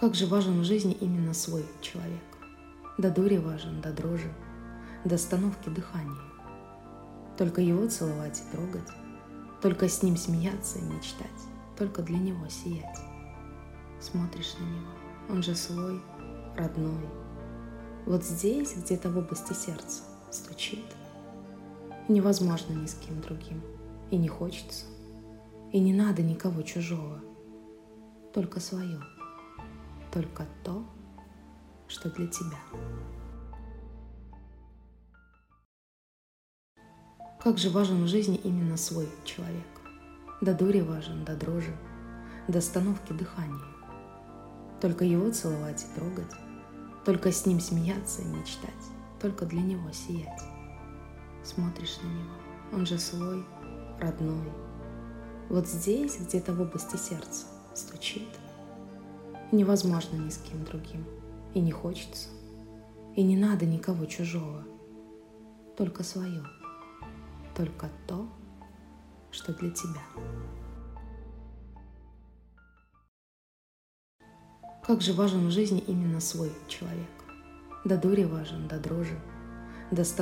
Как же важен в жизни именно свой человек. До дури важен, до дрожи, до остановки дыхания. Только его целовать и трогать, только с ним смеяться и мечтать, только для него сиять. Смотришь на него, он же свой, родной. Вот здесь, где-то в области сердца, стучит. Невозможно ни с кем другим, и не хочется, и не надо никого чужого, только свое, только то, что для тебя. Как же важен в жизни именно свой человек. До дури важен, до дрожи, до остановки дыхания. Только его целовать и трогать, только с ним смеяться и мечтать, только для него сиять. Смотришь на него, он же свой, родной. Вот здесь, где-то в области сердца, стучит. Невозможно ни с кем другим, и не хочется, и не надо никого чужого, только свое, только то, что для тебя. Как же важен в жизни именно свой человек. До дури важен, до дрожи, до